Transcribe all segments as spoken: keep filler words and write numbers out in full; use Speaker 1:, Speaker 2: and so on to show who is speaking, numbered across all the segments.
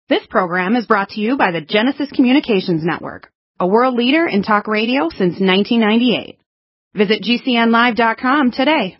Speaker 1: This program is brought to you by the Genesis Communications Network, a world leader in talk radio since nineteen ninety-eight. Visit G C N live dot com today.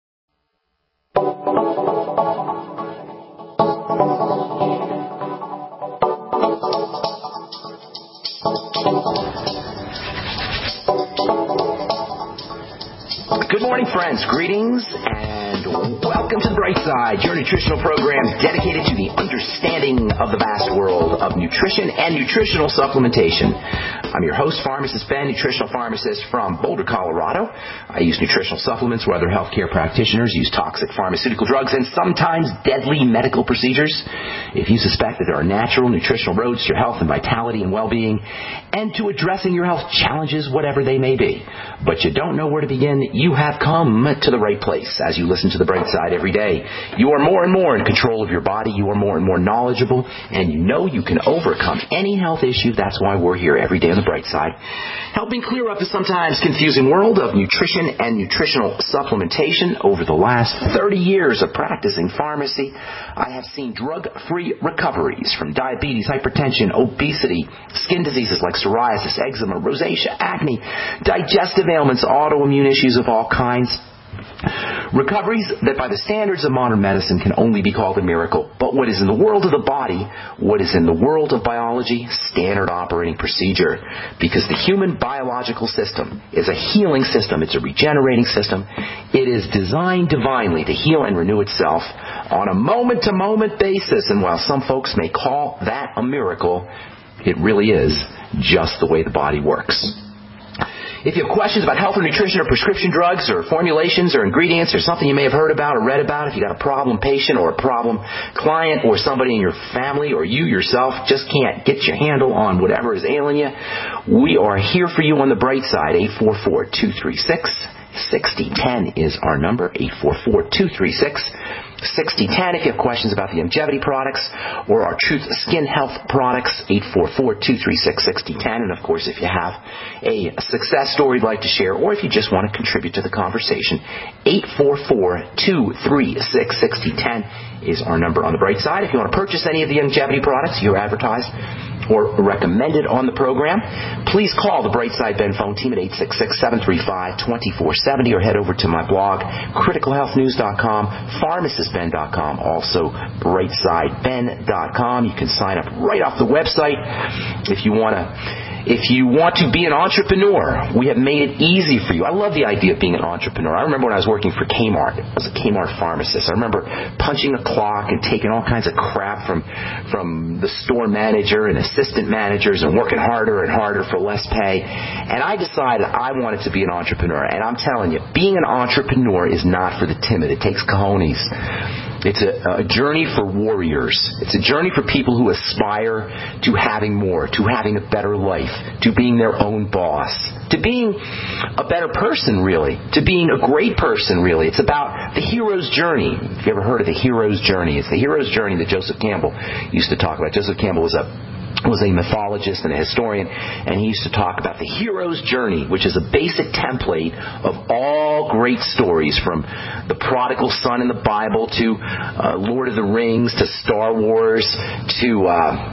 Speaker 2: Good morning, friends. Greetings and welcome to The Bright Side, your nutritional program dedicated to the understanding of the vast world of nutrition and nutritional supplementation. I'm your host, Pharmacist Ben, nutritional pharmacist from Boulder, Colorado. I use nutritional supplements where other healthcare practitioners use toxic pharmaceutical drugs and sometimes deadly medical procedures. If you suspect that there are natural nutritional roads to your health and vitality and well-being and to addressing your health challenges, whatever they may be, but you don't know where to begin, you have come to the right place as you listen to The Bright Side every day. You are more and more in control of your body. You are more and more knowledgeable, and you know you can overcome any health issue. That's why we're here every day on The Bright Side, helping clear up the sometimes confusing world of nutrition and nutritional supplementation. Over the last thirty years of practicing pharmacy, I have seen drug-free recoveries from diabetes, hypertension, obesity, skin diseases like psoriasis, eczema, rosacea, acne, digestive ailments, autoimmune issues of all kinds. Recoveries that by the standards of modern medicine can only be called a miracle. But what is in the world of the body, what is in the world of biology, standard operating procedure. Because the human biological system is a healing system. It's a regenerating system. It is designed divinely to heal and renew itself on a moment-to-moment basis. And while some folks may call that a miracle, it really is just the way the body works. If you have questions about health or nutrition or prescription drugs or formulations or ingredients or something you may have heard about or read about, if you got a problem patient or a problem client or somebody in your family or you yourself just can't get your handle on whatever is ailing you, we are here for you on The Bright Side. eight four four, two three six, six zero one zero is our number, eight four four, two three six, six zero one zero. If you have questions about the Youngevity products or our Truth Skin Health products, eight four four, two three six, six zero one zero. And of course, if you have a success story you'd like to share or if you just want to contribute to the conversation, eight four four, two three six, six zero one zero is our number on The Bright Side. If you want to purchase any of the Youngevity products you advertised or recommended on the program, please call the Bright Side Ben phone team at eight six six, seven three five, two four seven zero or head over to my blog, critical health news dot com, pharmacist ben dot com, also bright side ben dot com. You can sign up right off the website if you want to. If you want to be an entrepreneur, we have made it easy for you. I love the idea of being an entrepreneur. I remember when I was working for Kmart. I was a Kmart pharmacist. I remember punching a clock and taking all kinds of crap from from the store manager and assistant managers and working harder and harder for less pay. And I decided I wanted to be an entrepreneur. And I'm telling you, being an entrepreneur is not for the timid. It takes cojones. It's a, a journey for warriors. It's a journey for people who aspire to having more, to having a better life, to being their own boss, to being a better person, really, to being a great person, really. It's about the hero's journey. If you ever heard of the hero's journey, it's the hero's journey that Joseph Campbell used to talk about. Joseph Campbell was a was a mythologist and a historian, and he used to talk about the hero's journey, which is a basic template of all great stories, from the prodigal son in the Bible to uh, Lord of the Rings to Star Wars to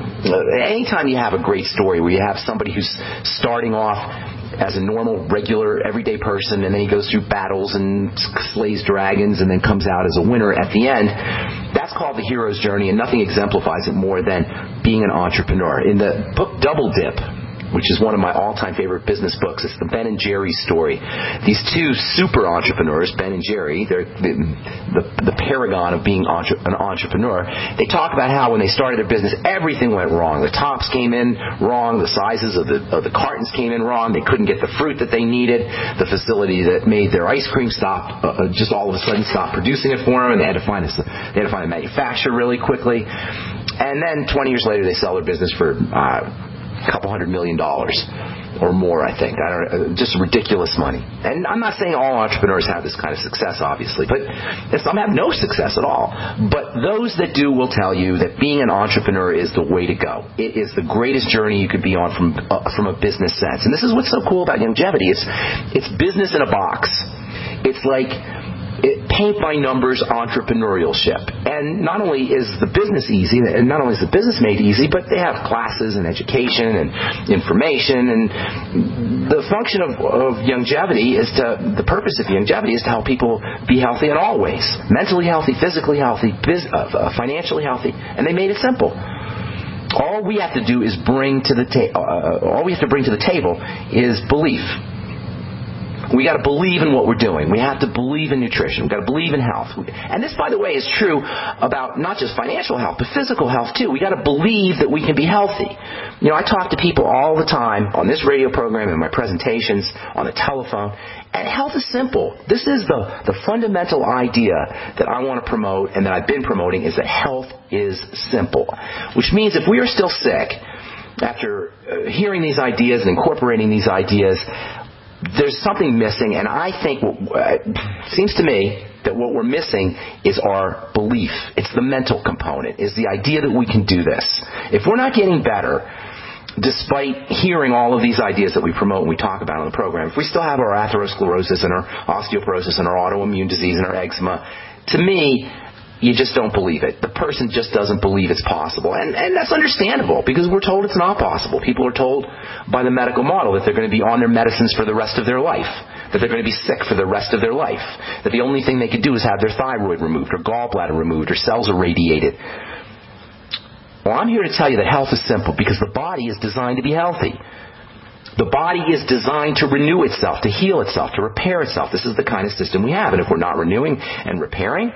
Speaker 2: uh, anytime you have a great story where you have somebody who's starting off as a normal, regular, everyday person, and then he goes through battles and slays dragons and then comes out as a winner at the end. That's called the hero's journey, and nothing exemplifies it more than being an entrepreneur. In the book Double Dip, which is one of my all-time favorite business books, it's the Ben and Jerry story. These two super entrepreneurs, Ben and Jerry, they're the, the, the paragon of being entre- an entrepreneur. They talk about how when they started their business, everything went wrong. The tops came in wrong. The sizes of the, of the cartons came in wrong. They couldn't get the fruit that they needed. The facility that made their ice cream stopped, uh, just all of a sudden stopped producing it for them, and they had to find a, they had to find a manufacturer really quickly. And then twenty years later, they sell their business for uh, a couple hundred million dollars or more, I think. I don't, just ridiculous money. And I'm not saying all entrepreneurs have this kind of success, obviously, but some have no success at all. But those that do will tell you that being an entrepreneur is the way to go. It is the greatest journey you could be on from uh, from a business sense. And this is what's so cool about Youngevity. It's it's business in a box. It's like paint-by-numbers entrepreneurship. And not only is the business easy, and not only is the business made easy, but they have classes and education and information. And the function of, of longevity is to, the purpose of longevity is to help people be healthy in all ways. Mentally healthy, physically healthy, biz, uh, financially healthy. And they made it simple. All we have to do is bring to the ta- uh, all we have to bring to the table is belief. We got to believe in what we're doing. We have to believe in nutrition. We got to believe in health. And this, by the way, is true about not just financial health, but physical health too. We got to believe that we can be healthy. You know, I talk to people all the time on this radio program, in my presentations, on the telephone. And health is simple. This is the, the fundamental idea that I want to promote and that I've been promoting, is that health is simple. Which means if we are still sick, after uh, hearing these ideas and incorporating these ideas, there's something missing, and I think, it seems to me, that what we're missing is our belief. It's the mental component, is the idea that we can do this. If we're not getting better, despite hearing all of these ideas that we promote and we talk about on the program, if we still have our atherosclerosis and our osteoporosis and our autoimmune disease and our eczema, to me, you just don't believe it. The person just doesn't believe it's possible. And, and that's understandable, because we're told it's not possible. People are told by the medical model that they're going to be on their medicines for the rest of their life, that they're going to be sick for the rest of their life, that the only thing they could do is have their thyroid removed or gallbladder removed or cells irradiated. Well, I'm here to tell you that health is simple, because the body is designed to be healthy. The body is designed to renew itself, to heal itself, to repair itself. This is the kind of system we have. And if we're not renewing and repairing,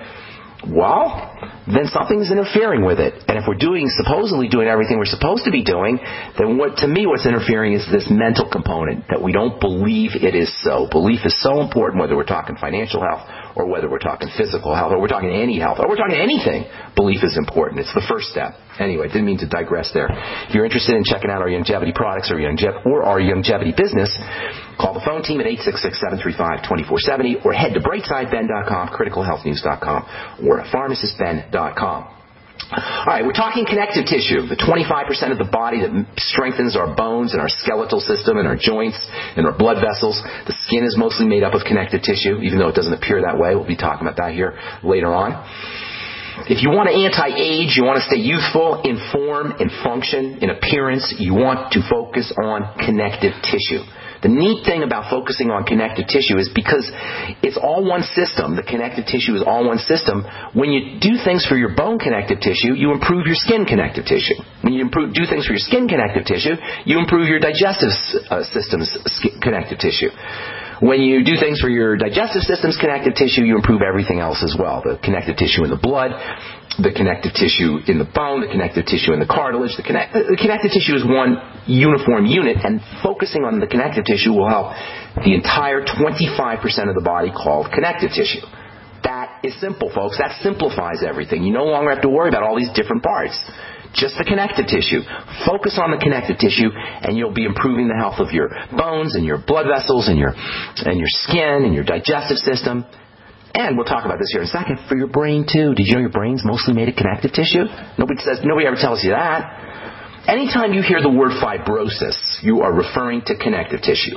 Speaker 2: well, then something's interfering with it. And if we're doing, supposedly doing everything we're supposed to be doing, then what, to me, what's interfering is this mental component, that we don't believe it is so. Belief is so important, whether we're talking financial health or whether we're talking physical health or we're talking any health or we're talking anything. Belief is important. It's the first step. Anyway, didn't mean to digress there. If you're interested in checking out our longevity products or, longe- or our longevity business, call the phone team at eight six six, seven three five, two four seven zero or head to brightside ben dot com, critical health news dot com, or pharmacist ben dot com. All right, we're talking connective tissue, the twenty-five percent of the body that strengthens our bones and our skeletal system and our joints and our blood vessels. The skin is mostly made up of connective tissue, even though it doesn't appear that way. We'll be talking about that here later on. If you want to anti-age, you want to stay youthful in form, in function, in appearance, you want to focus on connective tissue. The neat thing about focusing on connective tissue is because it's all one system. The connective tissue is all one system. When you do things for your bone connective tissue, you improve your skin connective tissue. When you improve, do things for your skin connective tissue, you improve your digestive uh, system's connective tissue. When you do things for your digestive system's connective tissue, you improve everything else as well. The connective tissue in the blood, the connective tissue in the bone, the connective tissue in the cartilage. The, connect, the connective tissue is one uniform unit, and focusing on the connective tissue will help the entire twenty-five percent of the body called connective tissue. That is simple, folks. That simplifies everything. You no longer have to worry about all these different parts. Just the connective tissue. Focus on the connective tissue, and you'll be improving the health of your bones and your blood vessels and your and your skin and your digestive system. And we'll talk about this here in a second. For your brain too. Did you know your brain's mostly made of connective tissue? Nobody says. Nobody ever tells you that. Anytime you hear the word fibrosis, you are referring to connective tissue.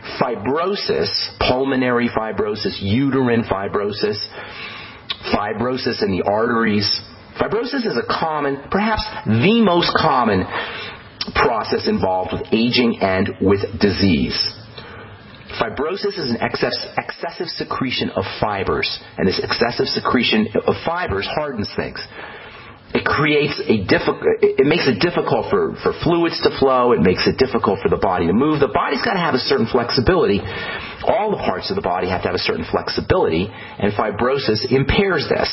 Speaker 2: Fibrosis, pulmonary fibrosis, uterine fibrosis, fibrosis in the arteries. Fibrosis is a common, perhaps the most common process involved with aging and with disease. Fibrosis is an excess, excessive secretion of fibers, and this excessive secretion of fibers hardens things. It creates a difficult, it makes it difficult for, for fluids to flow. It makes it difficult for the body to move. The body's got to have a certain flexibility. All the parts of the body have to have a certain flexibility, and fibrosis impairs this.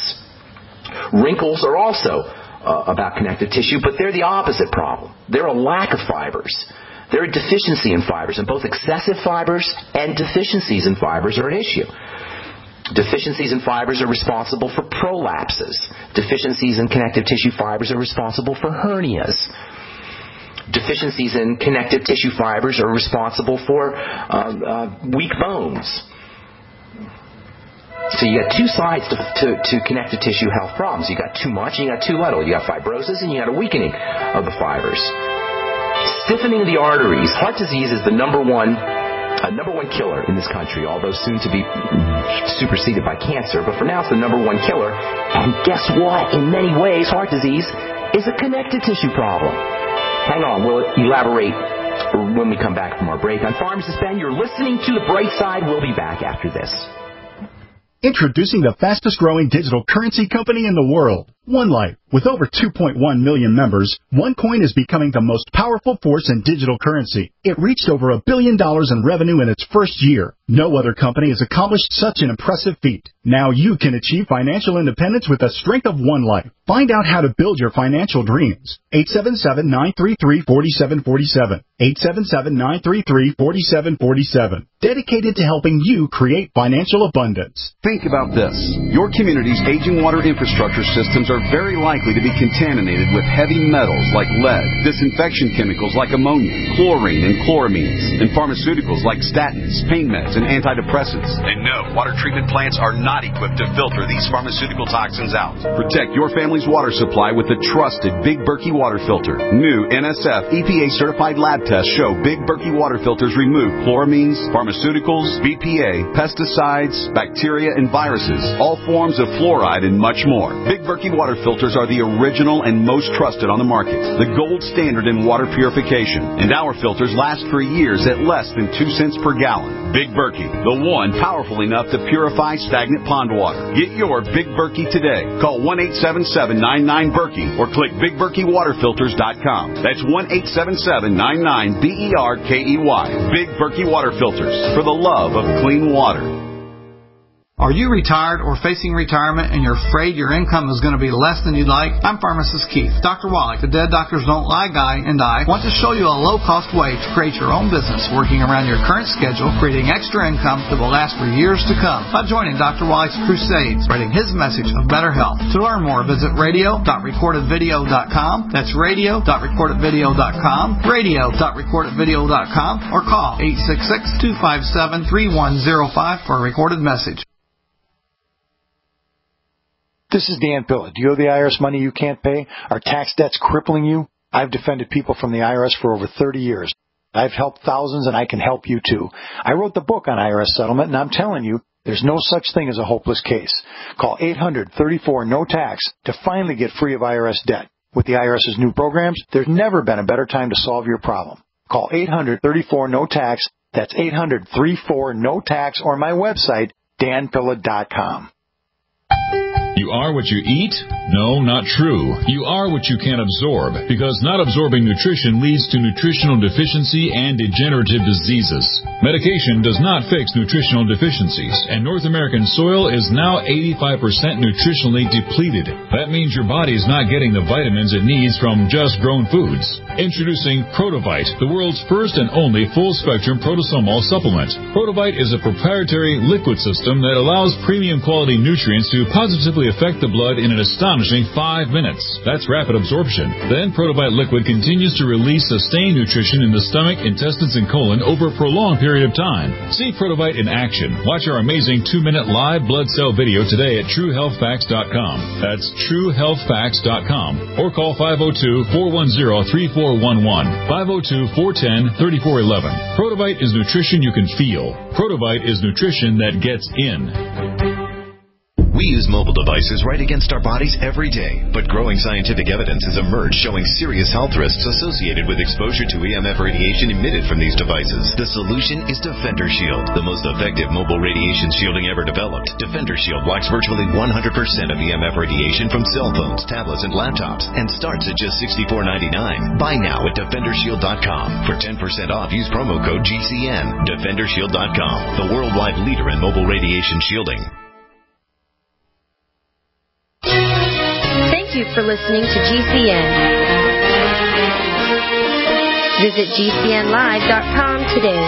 Speaker 2: Wrinkles are also uh, about connective tissue, but they're the opposite problem. They're a lack of fibers. They're a deficiency in fibers, and both excessive fibers and deficiencies in fibers are an issue. Deficiencies in fibers are responsible for prolapses. Deficiencies in connective tissue fibers are responsible for hernias. Deficiencies in connective tissue fibers are responsible for uh, uh, weak bones. So you got two sides to, to, to connective tissue health problems. You got too much and you got too little. You got fibrosis and you got a weakening of the fibers. Stiffening of the arteries. Heart disease is the number one a number one killer in this country, although soon to be superseded by cancer. But for now, it's the number one killer. And guess what? In many ways, heart disease is a connective tissue problem. Hang on, we'll elaborate when we come back from our break. I'm Pharmacist Ben. You're listening to The Bright Side. We'll be back after this.
Speaker 3: Introducing the fastest-growing digital currency company in the world, OneLife. With over two point one million members, OneCoin is becoming the most powerful force in digital currency. It reached over a billion dollars in revenue in its first year. No other company has accomplished such an impressive feat. Now you can achieve financial independence with the strength of OneLife. Find out how to build your financial dreams. eight seven seven, nine three three, four seven four seven. eight seven seven, nine three three, four seven four seven. Dedicated to helping you create financial abundance.
Speaker 4: Think about this. Your community's aging water infrastructure systems are very likely to be contaminated with heavy metals like lead, disinfection chemicals like ammonia, chlorine and chloramines, and pharmaceuticals like statins, pain meds, and antidepressants. And no, water treatment plants are not equipped to filter these pharmaceutical toxins out. Protect your family's water supply with the trusted Big Berkey water filter. New N S F E P A-certified lab tests show Big Berkey water filters remove chloramines, pharmaceuticals, B P A, pesticides, bacteria, and viruses, all forms of fluoride, and much more. Big Berkey water filters are the original and most trusted on the market, the gold standard in water purification. And our filters last for years at less than two cents per gallon. Big Berkey, the one powerful enough to purify stagnant pond water. Get your Big Berkey today. Call one eight seven seven, nine nine, Berkey or click big berkey water filters dot com. That's one eight seven seven, nine nine, B E R K E Y. Big Berkey Water Filters, for the love of clean water.
Speaker 5: Are you retired or facing retirement and you're afraid your income is going to be less than you'd like? I'm Pharmacist Keith. Doctor Wallach, the Dead Doctors Don't Lie guy, and I want to show you a low-cost way to create your own business working around your current schedule, creating extra income that will last for years to come by joining Doctor Wallach's crusade, spreading his message of better health. To learn more, visit radio dot recorded video dot com. That's radio dot recorded video dot com, radio dot recorded video dot com, or call eight six six, two five seven, three one zero five for a recorded message.
Speaker 6: This is Dan Pilla. Do you owe the I R S money you can't pay? Are tax debts crippling you? I've defended people from the I R S for over thirty years. I've helped thousands, and I can help you too. I wrote the book on I R S settlement, and I'm telling you, there's no such thing as a hopeless case. Call eight hundred, thirty-four, no tax to finally get free of I R S debt. With the IRS's new programs, there's never been a better time to solve your problem. Call eight hundred, thirty-four, no tax. That's eight hundred, thirty-four, no tax, or my website, dan pilla dot com.
Speaker 7: You are what you eat? No, not true. You are what you can absorb, because not absorbing nutrition leads to nutritional deficiency and degenerative diseases. Medication does not fix nutritional deficiencies, and North American soil is now eighty-five percent nutritionally depleted. That means your body is not getting the vitamins it needs from just grown foods. Introducing Protovite, the world's first and only full-spectrum protosomal supplement. Protovite is a proprietary liquid system that allows premium quality nutrients to positively affect the blood in an astonishing five minutes. That's rapid absorption. Then Protovite liquid continues to release sustained nutrition in the stomach, intestines, and colon over a prolonged period of time. See Protovite in action. Watch our amazing two-minute live blood cell video today at true health facts dot com. That's true health facts dot com. Or call five oh two, four one zero, three four one one, five oh two, four one zero, three four one one. Protovite is nutrition you can feel. Protovite is nutrition that gets in.
Speaker 8: We use mobile devices right against our bodies every day, but growing scientific evidence has emerged showing serious health risks associated with exposure to E M F radiation emitted from these devices. The solution is Defender Shield, the most effective mobile radiation shielding ever developed. Defender Shield blocks virtually one hundred percent of E M F radiation from cell phones, tablets, and laptops, and starts at just sixty-four ninety-nine. Buy now at defender shield dot com. For ten percent off, use promo code G C N. defender shield dot com, the worldwide leader in mobile radiation shielding.
Speaker 9: Thank you for listening to G C N. Visit G C N live dot com today.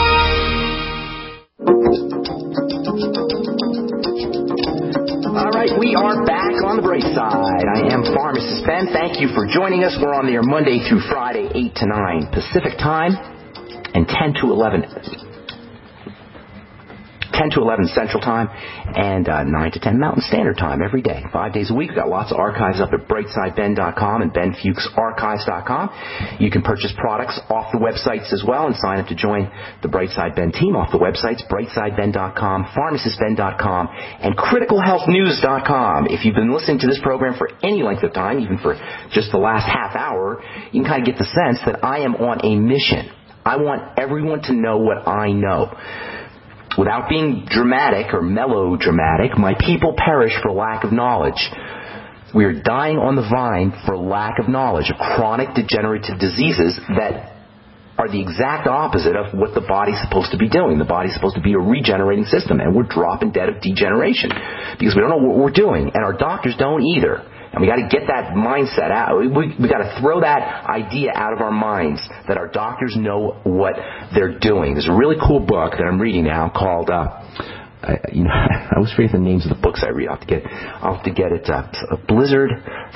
Speaker 2: All right, we are back on the bright side. I am Pharmacist Ben. Thank you for joining us. We're on the air Monday through Friday, eight to nine Pacific time and ten to eleven ten to eleven Central Time and uh, nine to ten Mountain Standard Time every day, five days a week. We've got lots of archives up at brightside ben dot com and ben fuchs archives dot com. You can purchase products off the websites as well and sign up to join the Brightside Ben team off the websites, brightside ben dot com, pharmacist ben dot com, and critical health news dot com. If you've been listening to this program for any length of time, even for just the last half hour, you can kind of get the sense that I am on a mission. I want everyone to know what I know. Without being dramatic or melodramatic, my people perish for lack of knowledge. We are dying on the vine for lack of knowledge of chronic degenerative diseases that are the exact opposite of what the body's supposed to be doing. The body's supposed to be a regenerating system, and we're dropping dead of degeneration because we don't know what we're doing, and our doctors don't either. And we got to get that mindset out. We, we, we got to throw that idea out of our minds that our doctors know what they're doing. There's a really cool book that I'm reading now called, uh, I, you know, I always forget the names of the books I read. I'll have to get, I'll have to get it. Uh, Blizzard.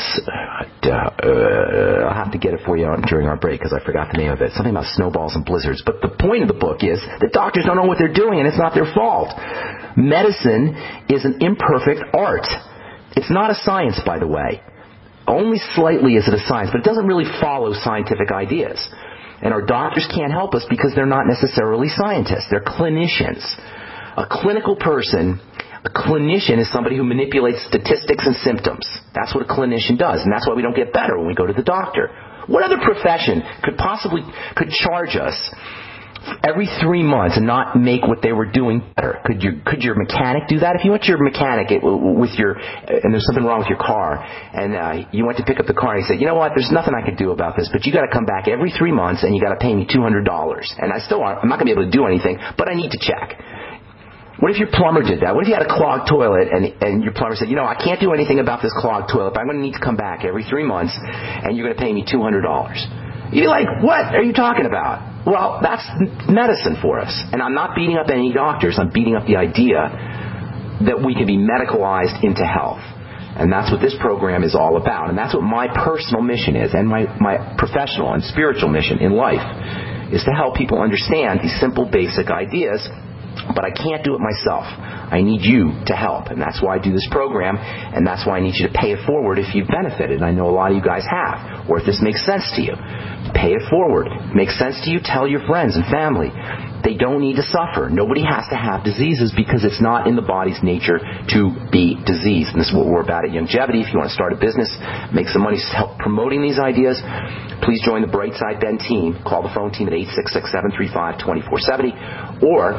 Speaker 2: Uh, uh, I'll have to get it for you on, during our break because I forgot the name of it. Something about snowballs and blizzards. But the point of the book is that doctors don't know what they're doing, and it's not their fault. Medicine is an imperfect art. It's not a science, by the way. Only slightly is it a science, but it doesn't really follow scientific ideas. And our doctors can't help us because they're not necessarily scientists. They're clinicians. A clinical person, a clinician is somebody who manipulates statistics and symptoms. That's what a clinician does, and that's why we don't get better when we go to the doctor. What other profession could possibly, could charge us every three months and not make what they were doing better? Could your could your mechanic do that? If you went to your mechanic with your and there's something wrong with your car, and uh, you went to pick up the car and he said, you know what, there's nothing I could do about this, but you got to come back every three months and you got to pay me two hundred dollars, and I still I'm not going to be able to do anything, but I need to check. What if your plumber did that? What if you had a clogged toilet and and your plumber said, you know, I can't do anything about this clogged toilet, but I'm going to need to come back every three months and you're going to pay me two hundred dollars? You're like, what are you talking about? Well, that's medicine for us. And I'm not beating up any doctors. I'm beating up the idea that we can be medicalized into health. And that's what this program is all about. And that's what my personal mission is, and my, my professional and spiritual mission in life, is to help people understand these simple, basic ideas. But I can't do it myself. I need you to help. And that's why I do this program. And that's why I need you to pay it forward if you've benefited. And I know a lot of you guys have. Or if this makes sense to you. Pay it forward. Makes sense to you? Tell your friends and family. They don't need to suffer. Nobody has to have diseases because it's not in the body's nature to be diseased. And this is what we're about at Youngevity. If you want to start a business, make some money help promoting these ideas, please join the Brightside Ben team. Call the phone team at eight six six, seven three five, two four seven zero or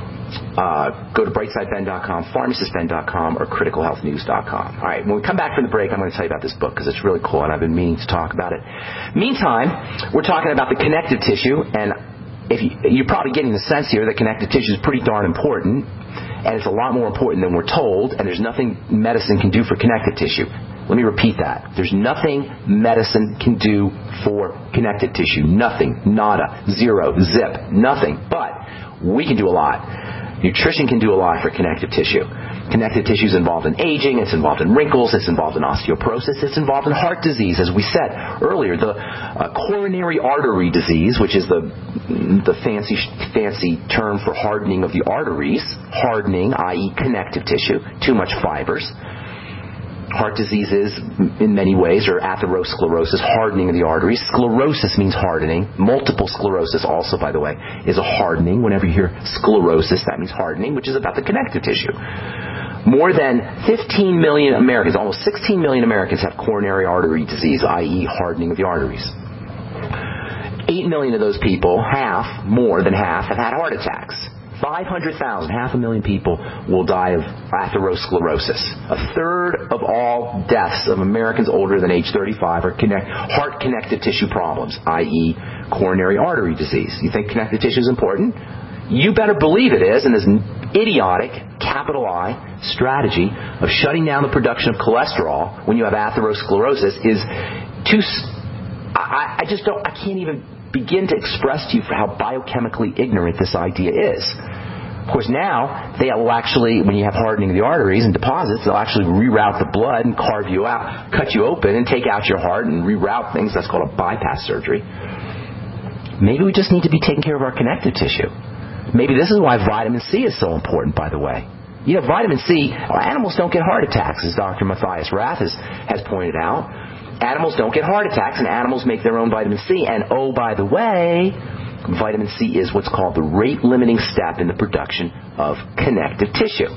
Speaker 2: Uh, go to brightside ben dot com, pharmacist ben dot com, or critical health news dot com. All right, when we come back from the break, I'm going to tell you about this book because it's really cool, and I've been meaning to talk about it. Meantime, we're talking about the connective tissue, and if you, you're probably getting the sense here that connective tissue is pretty darn important, and it's a lot more important than we're told, and there's nothing medicine can do for connective tissue. Let me repeat that. There's nothing medicine can do for connective tissue. Nothing. Nada. Zero. Zip. Nothing. But we can do a lot. Nutrition can do a lot for connective tissue. Connective tissue is involved in aging, it's involved in wrinkles, it's involved in osteoporosis, it's involved in heart disease. As we said earlier, the uh, coronary artery disease, which is the the fancy fancy term for hardening of the arteries, hardening, that is connective tissue, too much fibers. Heart diseases, in many ways, are atherosclerosis, hardening of the arteries. Sclerosis means hardening. Multiple sclerosis also, by the way, is a hardening. Whenever you hear sclerosis, that means hardening, which is about the connective tissue. More than fifteen million Americans, almost sixteen million Americans have coronary artery disease, that is hardening of the arteries. eight million of those people, half, more than half, have had heart attacks. five hundred thousand, half a million people, will die of atherosclerosis. A third of all deaths of Americans older than age thirty-five are connect, heart connective tissue problems, that is coronary artery disease. You think connective tissue is important? You better believe it is, and this idiotic, capital I, strategy of shutting down the production of cholesterol when you have atherosclerosis is too... I, I just don't... I can't even begin to express to you for how biochemically ignorant this idea is. Of course, now, they will actually, when you have hardening of the arteries and deposits, they'll actually reroute the blood and carve you out, cut you open and take out your heart and reroute things. That's called a bypass surgery. Maybe we just need to be taking care of our connective tissue. Maybe this is why vitamin C is so important, by the way. You know, vitamin C, animals don't get heart attacks, as Doctor Matthias Rath has, has pointed out. Animals don't get heart attacks, and animals make their own vitamin C. And, oh, by the way, vitamin C is what's called the rate-limiting step in the production of connective tissue.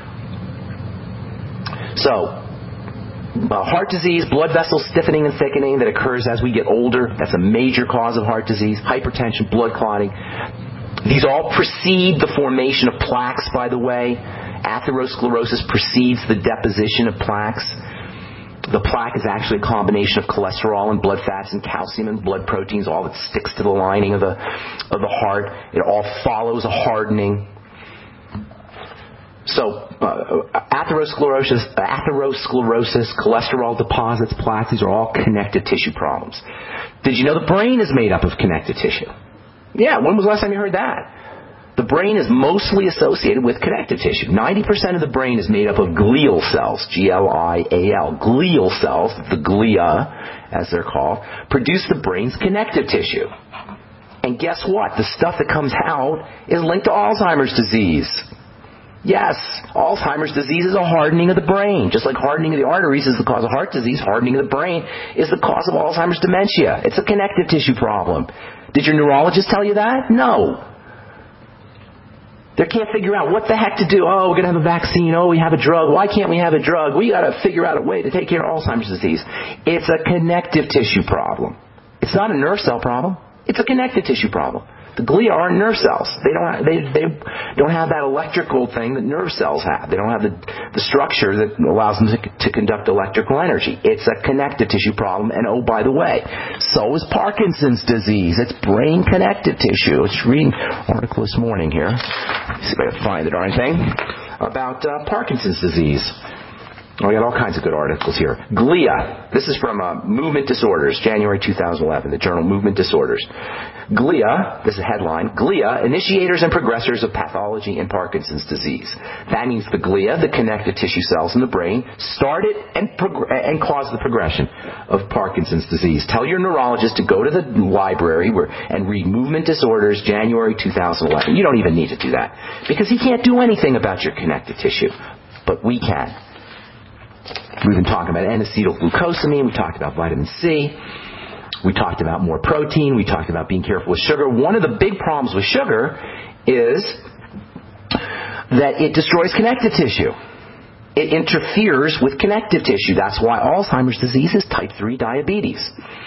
Speaker 2: So, uh, heart disease, blood vessel stiffening and thickening that occurs as we get older, that's a major cause of heart disease. Hypertension, blood clotting. These all precede the formation of plaques, by the way. Atherosclerosis precedes the deposition of plaques. The plaque is actually a combination of cholesterol and blood fats and calcium and blood proteins, all that sticks to the lining of the of the heart. It all follows a hardening. So, uh, atherosclerosis, atherosclerosis, cholesterol deposits, plaques, these are all connective tissue problems. Did you know the brain is made up of connective tissue? Yeah, when was the last time you heard that? The brain is mostly associated with connective tissue. ninety percent of the brain is made up of glial cells, G L I A L. Glial cells, the glia, as they're called, produce the brain's connective tissue. And guess what? The stuff that comes out is linked to Alzheimer's disease. Yes, Alzheimer's disease is a hardening of the brain. Just like hardening of the arteries is the cause of heart disease, hardening of the brain is the cause of Alzheimer's dementia. It's a connective tissue problem. Did your neurologist tell you that? No. They can't figure out what the heck to do. Oh, we're going to have a vaccine. Oh, we have a drug. Why can't we have a drug? We got to figure out a way to take care of Alzheimer's disease. It's a connective tissue problem. It's not a nerve cell problem. It's a connective tissue problem. The glia aren't nerve cells. They don't. They they don't have that electrical thing that nerve cells have. They don't have the the structure that allows them to, to conduct electrical energy. It's a connective tissue problem. And oh, by the way, so is Parkinson's disease. It's brain connective tissue. I was reading an article this morning here. Let's see if I can find the darn thing about uh, Parkinson's disease. Oh, we got all kinds of good articles here. Glia. This is from uh, Movement Disorders, January two thousand eleven, the journal Movement Disorders. Glia, this is a headline, Glia, initiators and progressors of pathology in Parkinson's disease. That means the glia, the connective tissue cells in the brain, started and, prog- and caused the progression of Parkinson's disease. Tell your neurologist to go to the library where, and read Movement Disorders, January two thousand eleven. You don't even need to do that, because he can't do anything about your connective tissue. But we can. We've been talking about N-acetylglucosamine. We talked about vitamin C. We talked about more protein. We talked about being careful with sugar. One of the big problems with sugar is that it destroys connective tissue. It interferes with connective tissue. That's why Alzheimer's disease is type three diabetes.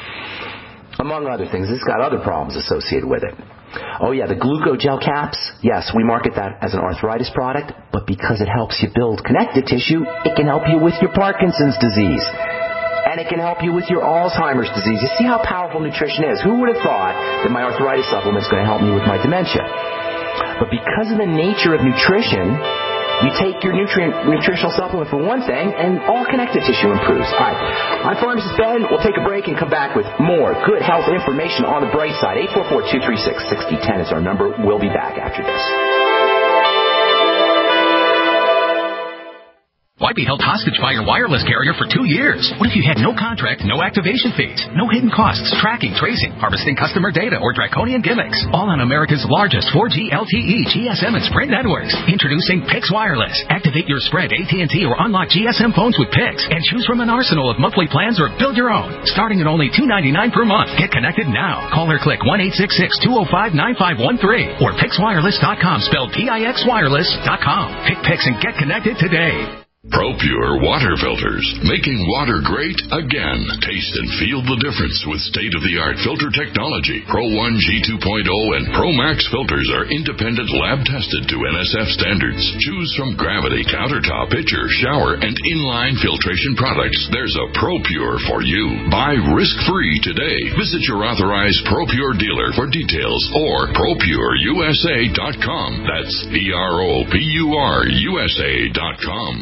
Speaker 2: Among other things, it's got other problems associated with it. Oh yeah, the glucogel caps. Yes, we market that as an arthritis product, but because it helps you build connective tissue, it can help you with your Parkinson's disease. And it can help you with your Alzheimer's disease. You see how powerful nutrition is. Who would have thought that my arthritis supplement is going to help me with my dementia? But because of the nature of nutrition, you take your nutrient nutritional supplement for one thing, and all connective tissue improves. All right. I'm Pharmacist Ben. We'll take a break and come back with more good health information on the bright side. eight four four, two three six, six zero one zero is our number. We'll be back after this.
Speaker 10: Why be held hostage by your wireless carrier for two years? What if you had no contract, no activation fees, no hidden costs, tracking, tracing, harvesting customer data, or draconian gimmicks? All on America's largest four G L T E, G S M, and Sprint networks. Introducing Pix Wireless. Activate your Sprint, A T and T, or unlock G S M phones with Pix and choose from an arsenal of monthly plans or build your own. Starting at only two dollars and ninety-nine cents per month. Get connected now. Call or click one eight six six, two oh five, nine five one three or pix wireless dot com, spelled P I X wireless dot com. Pick Pix and get connected today.
Speaker 11: ProPure water filters, making water great again. Taste and feel the difference with state-of-the-art filter technology. Pro one G two point oh and Pro Max filters are independent lab-tested to N S F standards. Choose from Gravity, Countertop, Pitcher, Shower, and Inline filtration products. There's a ProPure for you. Buy risk-free today. Visit your authorized ProPure dealer for details or pro pure U S A dot com. That's P R O P U R U S A dot com.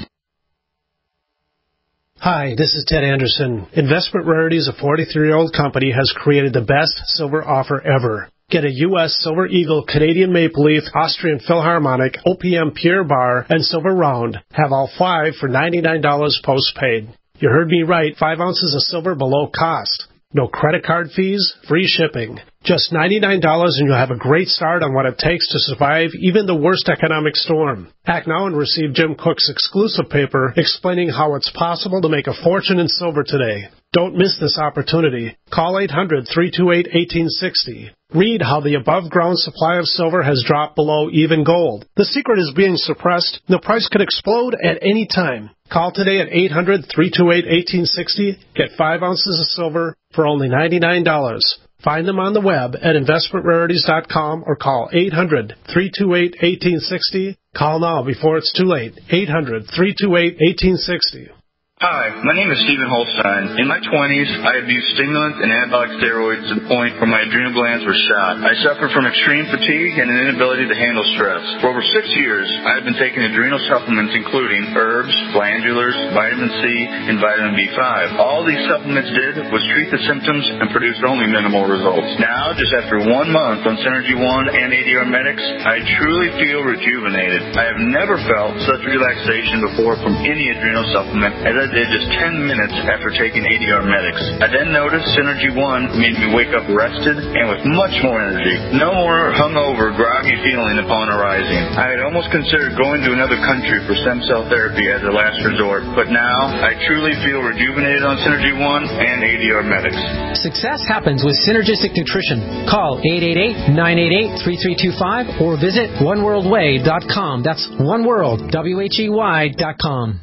Speaker 12: Hi, this is Ted Anderson. Investment Rarities, a forty-three-year-old company, has created the best silver offer ever. Get a U S Silver Eagle, Canadian Maple Leaf, Austrian Philharmonic, O P M Pure Bar, and Silver Round. Have all five for ninety-nine dollars postpaid. You heard me right, five ounces of silver below cost. No credit card fees, free shipping. Just ninety-nine dollars and you'll have a great start on what it takes to survive even the worst economic storm. Act now and receive Jim Cook's exclusive paper explaining how it's possible to make a fortune in silver today. Don't miss this opportunity. Call eight hundred, three two eight, one eight six zero. Read how the above-ground supply of silver has dropped below even gold. The secret is being suppressed. The price could explode at any time. Call today at eight hundred, three two eight, one eight six zero. Get five ounces of silver for only ninety-nine dollars. Find them on the web at investment rarities dot com or call eight hundred, three two eight, one eight six zero. Call now before it's too late. eight hundred, three two eight, one eight six zero.
Speaker 13: Hi, my name is Stephen Holstein. In my twenties, I abused stimulants and anabolic steroids to the point where my adrenal glands were shot. I suffered from extreme fatigue and an inability to handle stress. For over six years, I have been taking adrenal supplements including herbs, glandulars, vitamin C, and vitamin B five. All these supplements did was treat the symptoms and produced only minimal results. Now, just after one month on Synergy One and A D R Medics, I truly feel rejuvenated. I have never felt such relaxation before from any adrenal supplement as I did just ten minutes after taking A D R Medics. I then noticed Synergy One made me wake up rested and with much more energy. No more hungover, groggy feeling upon arising. I had almost considered going to another country for stem cell therapy as a last resort, but now I truly feel rejuvenated on Synergy One and A D R Medics.
Speaker 14: Success happens with Synergistic Nutrition. Call eight eight eight, nine eight eight, three three two five or visit one world way dot com. That's oneworld, W H E Y dot com.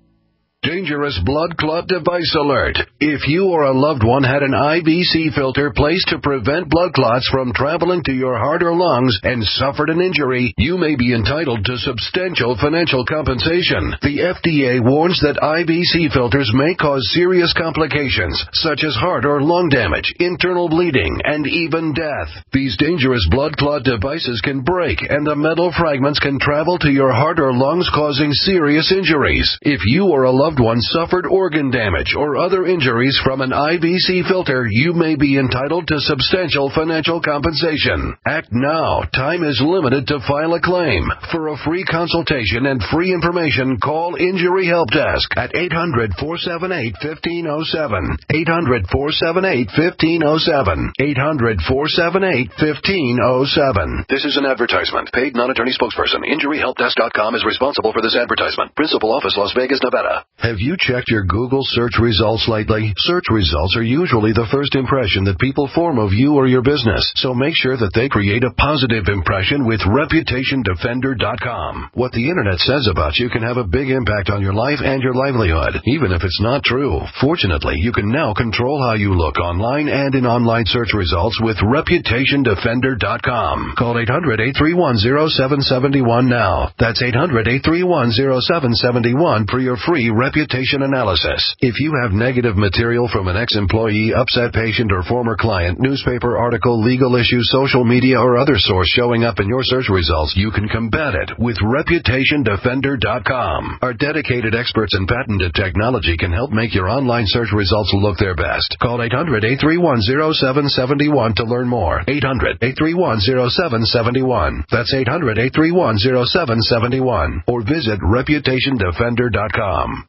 Speaker 15: Dangerous blood clot device alert. If you or a loved one had an I V C filter placed to prevent blood clots from traveling to your heart or lungs and suffered an injury, you may be entitled to substantial financial compensation. The F D A warns that I V C filters may cause serious complications, such as heart or lung damage, internal bleeding, and even death. These dangerous blood clot devices can break, and the metal fragments can travel to your heart or lungs, causing serious injuries. If you or a loved one suffered organ damage or other injuries from an I V C filter, you may be entitled to substantial financial compensation. Act now. Time is limited to file a claim. For a free consultation and free information, call Injury Help Desk at eight hundred, four seven eight, one five zero seven. eight hundred, four seven eight, one five zero seven. eight hundred, four seven eight, one five zero seven. This is an advertisement. Paid non-attorney spokesperson. Injury Help Desk dot com is responsible for this advertisement. Principal office, Las Vegas, Nevada. Have you checked your Google search results lately? Search results are usually the first impression that people form of you or your business, so make sure that they create a positive impression with reputation defender dot com. What the internet says about you can have a big impact on your life and your livelihood, even if it's not true. Fortunately, you can now control how you look online and in online search results with reputation defender dot com. Call eight hundred, eight three one, zero seven seven one now. That's eight hundred, eight three one, zero seven seven one for your free reputation analysis. If you have negative material from an ex-employee, upset patient, or former client, newspaper article, legal issue, social media, or other source showing up in your search results, you can combat it with reputation defender dot com. Our dedicated experts in patented technology can help make your online search results look their best. Call eight hundred, eight three one, zero seven seven one to learn more. eight hundred, eight three one, zero seven seven one. That's eight hundred, eight three one, zero seven seven one. Or visit reputation defender dot com.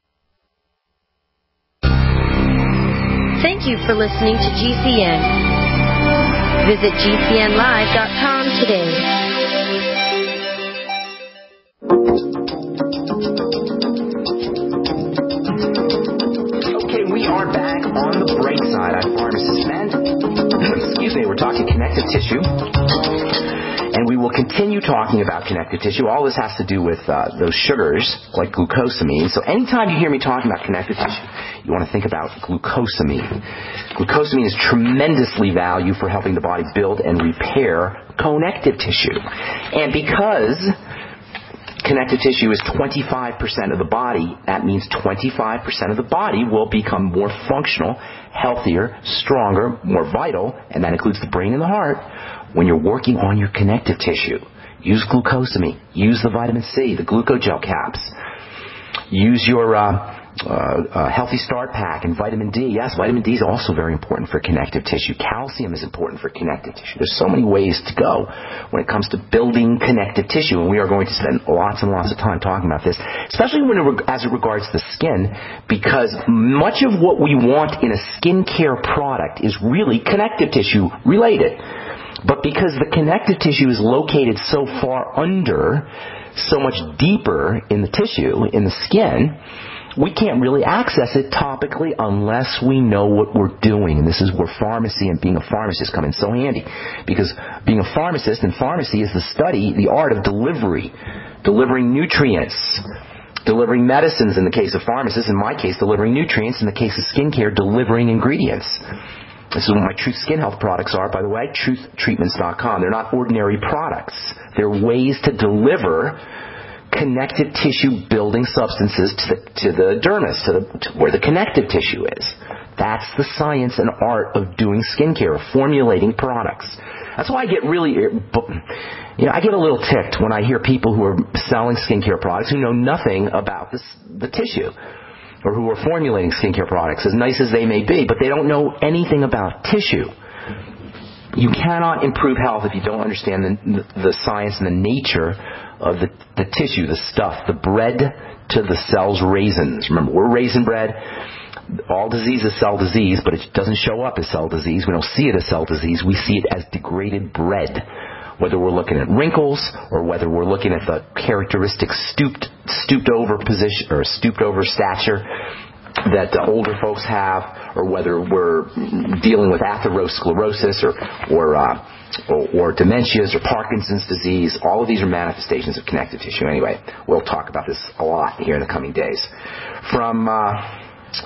Speaker 9: Thank you for listening to G C N. Visit G C N live dot com today.
Speaker 2: Okay, we are back on the bright side. I'm Pharmacist Ben. Excuse me, we're talking connective tissue. And we will continue talking about connective tissue. All this has to do with uh, those sugars, like glucosamine. So anytime you hear me talking about connective tissue, you want to think about glucosamine. Glucosamine is tremendously valued for helping the body build and repair connective tissue. And because connective tissue is twenty-five percent of the body, that means twenty-five percent of the body will become more functional, healthier, stronger, more vital, and that includes the brain and the heart, when you're working on your connective tissue. Use glucosamine. Use the vitamin C, the glucogel caps. Use your uh, uh, uh, Healthy Start Pack and vitamin D. Yes, vitamin D is also very important for connective tissue. Calcium is important for connective tissue. There's so many ways to go when it comes to building connective tissue, and we are going to spend lots and lots of time talking about this, especially when it, as it regards the skin, because much of what we want in a skincare product is really connective tissue related. But because the connective tissue is located so far under, so much deeper in the tissue, in the skin, we can't really access it topically unless we know what we're doing. And this is where pharmacy and being a pharmacist come in so handy. Because being a pharmacist in pharmacy is the study, the art of delivery. Delivering nutrients. Delivering medicines in the case of pharmacists. In my case, delivering nutrients. In the case of skincare, delivering ingredients. This is what my Truth Skin Health products are, by the way, truth treatments dot com. They're not ordinary products. They're ways to deliver connective tissue building substances to the, to the dermis, to, the, to where the connective tissue is. That's the science and art of doing skincare, formulating products. That's why I get really, you know, I get a little ticked when I hear people who are selling skincare products who know nothing about this, the tissue, or who are formulating skincare products, as nice as they may be, but they don't know anything about tissue. You cannot improve health if you don't understand the, the science and the nature of the, the tissue, the stuff, the bread to the cell's raisins. Remember, we're raisin bread. All disease is cell disease, but it doesn't show up as cell disease. We don't see it as cell disease. We see it as degraded bread. Whether we're looking at wrinkles or whether we're looking at the characteristic stooped, stooped over position or stooped over stature that the older folks have, or whether we're dealing with atherosclerosis or or, uh, or or dementias or Parkinson's disease, all of these are manifestations of connective tissue. Anyway, we'll talk about this a lot here in the coming days. From uh,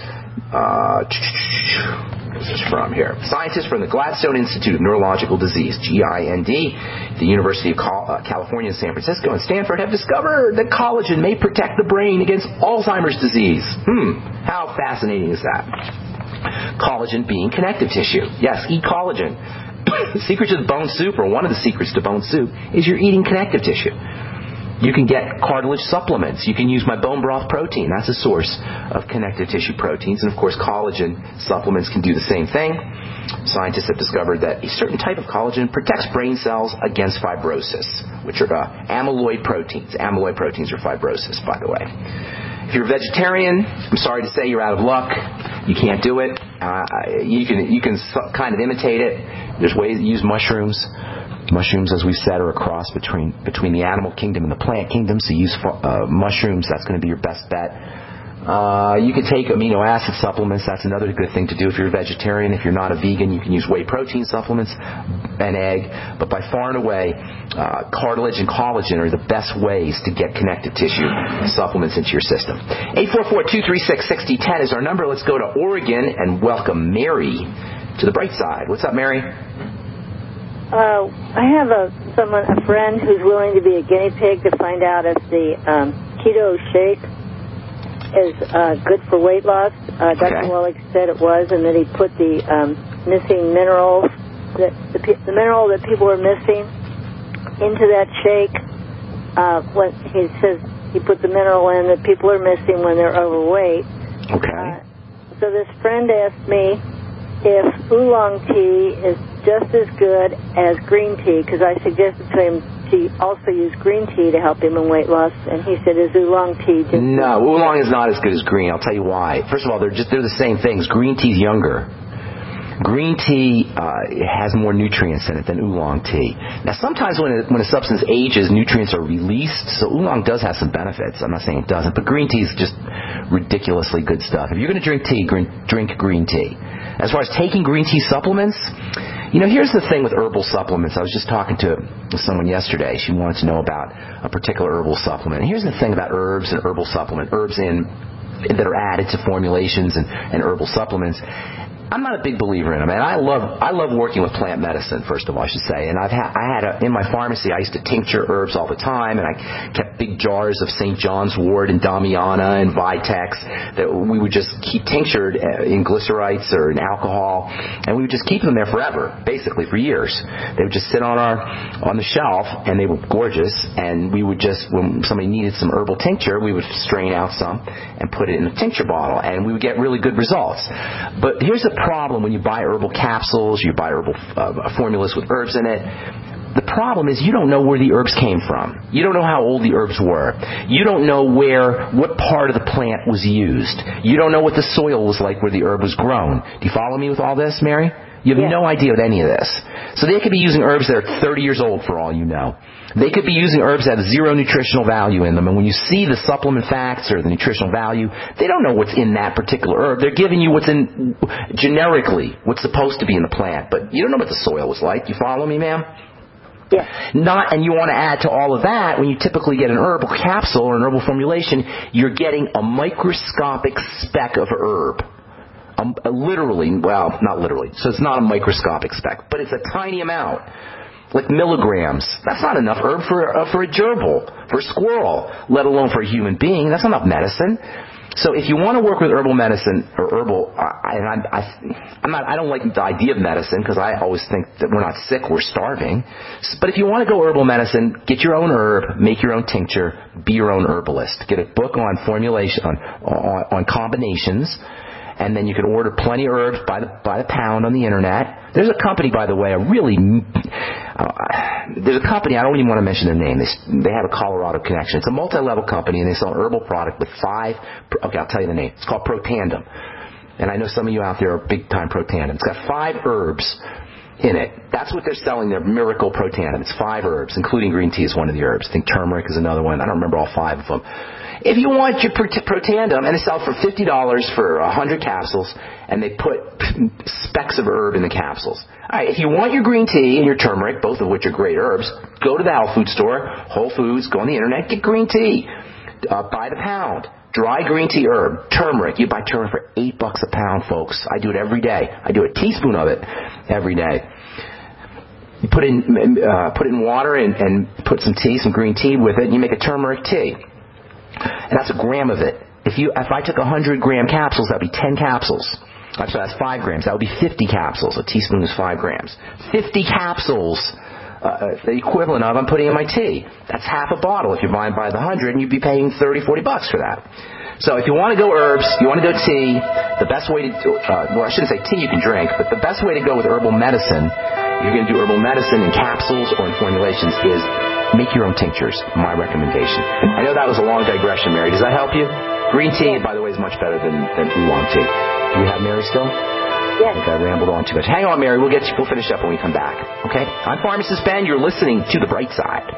Speaker 2: uh, what's this from here? Scientists from the Gladstone Institute of Neurological Disease, G I N D, the University of California in San Francisco, and Stanford have discovered that collagen may protect the brain against Alzheimer's disease. Hmm, how fascinating is that? Collagen being connective tissue. Yes, eat collagen. The secret to the bone soup, or one of the secrets to bone soup, is you're eating connective tissue. You can get cartilage supplements. You can use my bone broth protein. That's a source of connective tissue proteins. And, of course, collagen supplements can do the same thing. Scientists have discovered that a certain type of collagen protects brain cells against fibrosis, which are uh, amyloid proteins. Amyloid proteins are fibrosis, by the way. If you're a vegetarian, I'm sorry to say you're out of luck. You can't do it. Uh, you can you can kind of imitate it. There's ways to use mushrooms. Mushrooms, as we said, are a cross between between the animal kingdom and the plant kingdom. So use uh, mushrooms. That's going to be your best bet. Uh, you can take amino acid supplements. That's another good thing to do if you're a vegetarian. If you're not a vegan, you can use whey protein supplements, an egg. But by far and away, uh, cartilage and collagen are the best ways to get connective tissue supplements into your system. eight four four, two three six, six zero one zero is our number. Let's go to Oregon and welcome Mary to the bright side. What's up, Mary?
Speaker 16: Uh, I have a someone, a friend who's willing to be a guinea pig to find out if the um, keto shake is uh, good for weight loss. Uh, Doctor Okay. Wallach said it was, and that he put the um, missing minerals, that the, the mineral that people are missing, into that shake. Uh, what he says, he put the mineral in that people are missing when they're overweight.
Speaker 2: Okay.
Speaker 16: Uh, so this friend asked me if oolong tea is just as good as green tea, because I suggested to him to also use green tea to help him in weight loss, and he said, "Is oolong tea just?"
Speaker 2: No, oolong is not as good as green. I'll tell you why. First of all, they're just they're the same things. Green tea's younger. Green tea uh, has more nutrients in it than oolong tea. Now, sometimes when a, when a substance ages, nutrients are released, so oolong does have some benefits. I'm not saying it doesn't, but green tea is just ridiculously good stuff. If you're going to drink tea, green, drink green tea. As far as taking green tea supplements, you know, here's the thing with herbal supplements. I was just talking to someone yesterday. She wanted to know about a particular herbal supplement. And here's the thing about herbs and herbal supplement, herbs in that are added to formulations and, and herbal supplements. I'm not a big believer in them, and I love I love working with plant medicine. First of all, I should say, and I've ha- I had a, in my pharmacy, I used to tincture herbs all the time, and I kept big jars of Saint John's Wort and Damiana and Vitex that we would just keep tinctured in glycerites or in alcohol, and we would just keep them there forever, basically for years. They would just sit on our on the shelf, and they were gorgeous. And we would just, when somebody needed some herbal tincture, we would strain out some and put it in a tincture bottle, and we would get really good results. But here's the problem when you buy herbal capsules, you buy herbal uh, formulas with herbs in it. The problem is you don't know where the herbs came from. You don't know how old the herbs were. You don't know where, what part of the plant was used. You don't know what the soil was like where the herb was grown. Do you follow me with all this, Mary? You have yeah. no idea of any of this. So they could be using herbs that are thirty years old for all you know. They could be using herbs that have zero nutritional value in them. And when you see the supplement facts or the nutritional value, they don't know what's in that particular herb. They're giving you what's in, generically, what's supposed to be in the plant. But you don't know what the soil was like. You follow me, ma'am?
Speaker 16: Yeah.
Speaker 2: Not, and you want to add to all of that, when you typically get an herbal capsule or an herbal formulation, you're getting a microscopic speck of herb. Um, literally, well, not literally, so it's not a microscopic speck, but it's a tiny amount, like milligrams. That's not enough herb for, uh, for a gerbil, for a squirrel, let alone for a human being. That's not enough medicine. So if you want to work with herbal medicine or herbal, uh, and I'm, I, I'm not, I don't like the idea of medicine because I always think that we're not sick, we're starving. But if you want to go herbal medicine, get your own herb, make your own tincture, be your own herbalist. Get a book on formulation, on, on, on combinations. And then you can order plenty of herbs by the by the pound on the internet. There's a company, by the way, a really uh, there's a company, I don't even want to mention their name. They they have a Colorado connection. It's a multi-level company, and they sell an herbal product with five. Okay, I'll tell you the name. It's called Protandim, and I know some of you out there are big time Protandim. It's got five herbs in it. That's what they're selling. Their Miracle Protandim. It's five herbs, including green tea is one of the herbs. I think turmeric is another one. I don't remember all five of them. If you want your Protandim, and they sell for fifty dollars for one hundred capsules, and they put specks of herb in the capsules. All right, if you want your green tea and your turmeric, both of which are great herbs, go to the health food store, Whole Foods, go on the internet, get green tea uh, by the pound. Dry green tea herb, turmeric. You buy turmeric for eight bucks a pound, folks. I do it every day. I do a teaspoon of it every day. You put in uh, put it in water and, and put some tea, some green tea with it, and you make a turmeric tea. And that's a gram of it. If you, if I took a hundred gram capsules, that'd be ten capsules. Actually, that's five grams. That would be fifty capsules. A teaspoon is five grams. Fifty capsules, uh, the equivalent of I'm putting in my tea. That's half a bottle if you're buying by the hundred, and you'd be paying thirty, forty bucks for that. So if you want to go herbs, you want to go tea, the best way to do, uh, well, I shouldn't say tea you can drink, but the best way to go with herbal medicine, if you're going to do herbal medicine in capsules or in formulations, is make your own tinctures, my recommendation. I know that was a long digression, Mary. Does that help you? Green tea, by the way, is much better than, than oolong tea. Do you have Mary still?
Speaker 16: Yes.
Speaker 2: I think I rambled on too much. Hang on, Mary. We'll get you, we'll finish up when we come back. Okay? I'm Pharmacist Ben. You're listening to The Bright Side.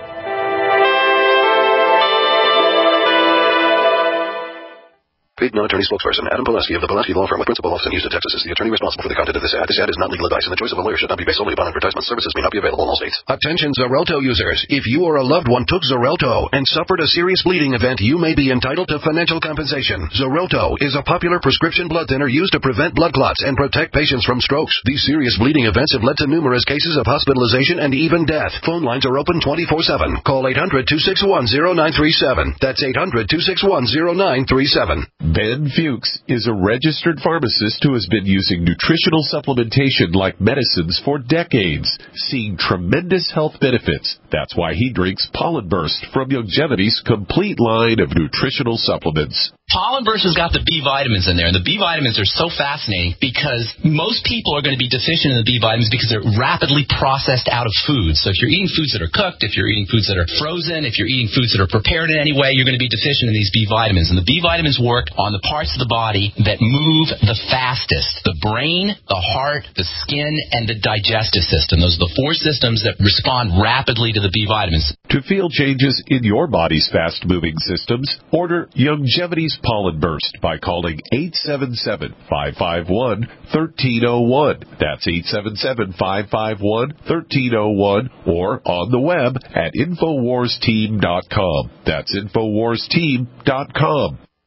Speaker 15: Paid non-attorney spokesperson Adam Pulaski of the Pulaski Law Firm with principal office in Houston, Texas is the attorney responsible for the content of this ad. This ad is not legal advice, and the choice of a lawyer should not be based solely upon advertisement. Services may not be available in all states.
Speaker 11: Attention Xarelto users. If you or a loved one took Xarelto and suffered a serious bleeding event, you may be entitled to financial compensation. Xarelto is a popular prescription blood thinner used to prevent blood clots and protect patients from strokes. These serious bleeding events have led to numerous cases of hospitalization and even death. Phone lines are open twenty-four seven. Call eight hundred, two six one, zero nine three seven. That's eight hundred, two six one, zero nine three seven.
Speaker 17: Ben Fuchs is a registered pharmacist who has been using nutritional supplementation like medicines for decades, seeing tremendous health benefits. That's why he drinks Pollen Burst from Youngevity's complete line of nutritional supplements.
Speaker 18: Pollen Burst has got the B vitamins in there, and the B vitamins are so fascinating because most people are going to be deficient in the B vitamins because they're rapidly processed out of foods. So if you're eating foods that are cooked, if you're eating foods that are frozen, if you're eating foods that are prepared in any way, you're going to be deficient in these B vitamins. And the B vitamins work on the parts of the body that move the fastest: the brain, the heart, the skin, and the digestive system. Those are the four systems that respond rapidly to the B vitamins.
Speaker 17: To feel changes in your body's fast-moving systems, order Youngevity's Pollen Burst by calling eight seven seven, five five one, one three zero one. That's eight seven seven, five five one, one three zero one, or on the web at infowars team dot com. That's infowars team dot com.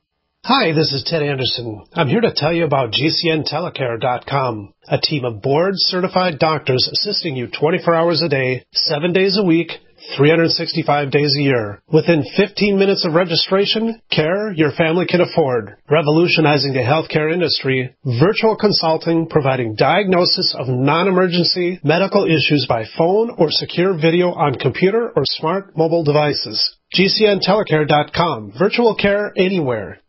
Speaker 12: Hi, this is Ted Anderson. I'm here to tell you about G C N telecare dot com, a team of board-certified doctors assisting you twenty-four hours a day, seven days a week, three hundred sixty-five days a year. Within fifteen minutes of registration, care your family can afford. Revolutionizing the healthcare industry, virtual consulting providing diagnosis of non-emergency medical issues by phone or secure video on computer or smart mobile devices. G C N telecare dot com. Virtual care anywhere.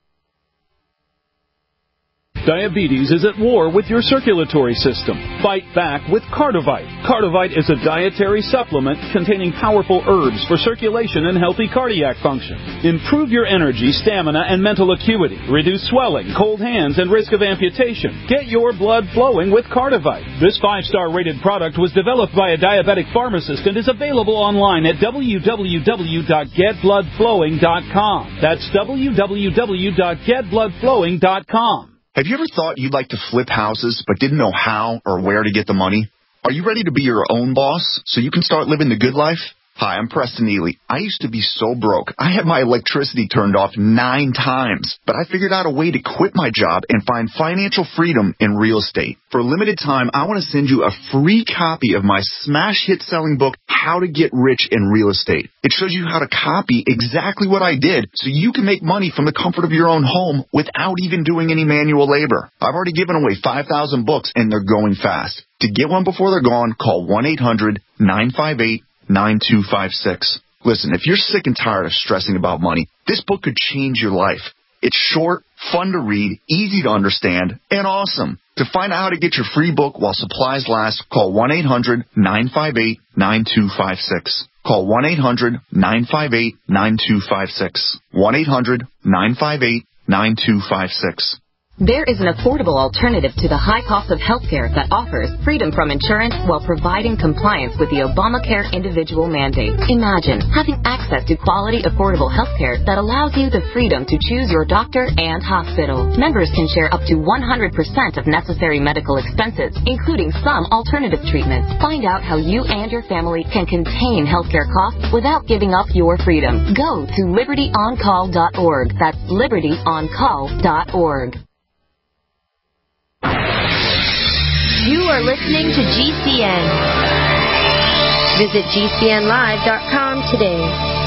Speaker 19: Diabetes is at war with your circulatory system. Fight back with Cardivite. Cardivite is a dietary supplement containing powerful herbs for circulation and healthy cardiac function. Improve your energy, stamina, and mental acuity. Reduce swelling, cold hands, and risk of amputation. Get your blood flowing with Cardivite. This five-star rated product was developed by a diabetic pharmacist and is available online at w w w dot get blood flowing dot com. That's w w w dot get blood flowing dot com.
Speaker 20: Have you ever thought you'd like to flip houses but didn't know how or where to get the money? Are you ready to be your own boss so you can start living the good life? Hi, I'm Preston Neely. I used to be so broke. I had my electricity turned off nine times, but I figured out a way to quit my job and find financial freedom in real estate. For a limited time, I want to send you a free copy of my smash hit selling book, How to Get Rich in Real Estate. It shows you how to copy exactly what I did so you can make money from the comfort of your own home without even doing any manual labor. I've already given away five thousand books and they're going fast. To get one before they're gone, call one eight hundred nine five eight nine two five six. Listen, if you're sick and tired of stressing about money, this book could change your life. It's short, fun to read, easy to understand, and awesome. To find out how to get your free book while supplies last, call one eight hundred nine five eight nine two five six. Call one eight hundred nine five eight nine two five six. one eight hundred nine five eight nine two five six.
Speaker 21: There is an affordable alternative to the high cost of healthcare that offers freedom from insurance while providing compliance with the Obamacare individual mandate. Imagine having access to quality, affordable healthcare that allows you the freedom to choose your doctor and hospital. Members can share up to one hundred percent of necessary medical expenses, including some alternative treatments. Find out how you and your family can contain healthcare costs without giving up your freedom. Go to liberty on call dot org. That's liberty on call dot org.
Speaker 9: You are listening to G C N. Visit G C N live dot com today.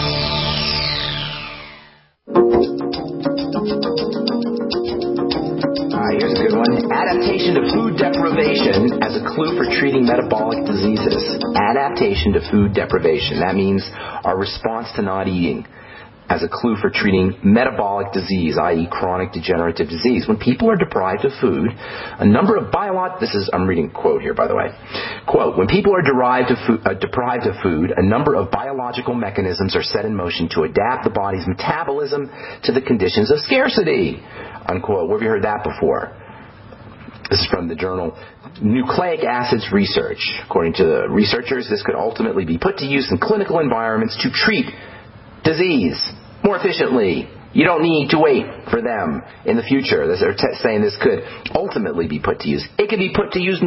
Speaker 2: Uh, here's a good one. Adaptation to food deprivation as a clue for treating metabolic diseases. Adaptation to food deprivation. That means our response to not eating as a clue for treating metabolic disease, that is chronic degenerative disease. When people are deprived of food, a number of biolog... This is... I'm reading a quote here, by the way. Quote, when people are derived of food, uh, deprived of food, a number of biological mechanisms are set in motion to adapt the body's metabolism to the conditions of scarcity. Unquote. Where have you heard that before? This is from the journal Nucleic Acids Research. According to the researchers, this could ultimately be put to use in clinical environments to treat disease more efficiently. You don't need to wait for them in the future. They're t- saying this could ultimately be put to use. It can be put to use